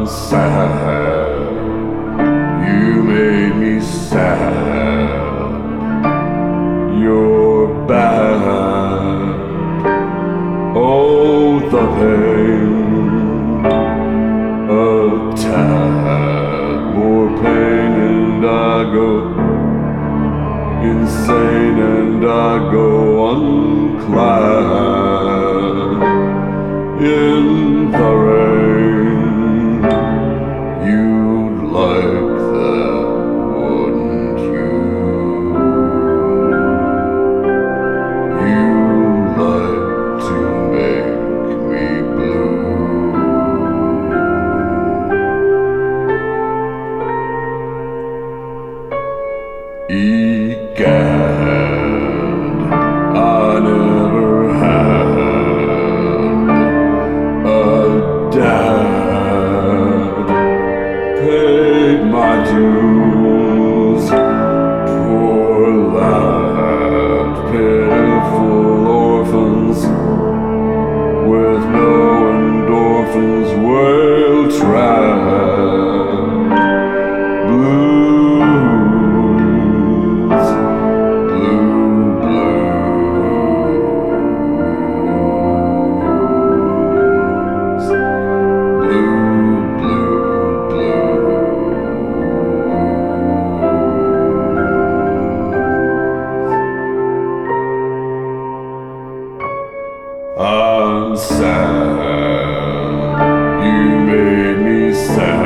sad. You made me sad. You're bad. Oh, the pain. A tad more pain, and I go insane, and I go unclad in the rain. You'd like that, wouldn't you? You'd like to make me blue. Egad, I never had a dad. Paid my dues, poor lad. Pitiful orphans with no endorphins, well trapped. Blues, blue, blues, blue, blue, blue. I'm sad. You made me sad.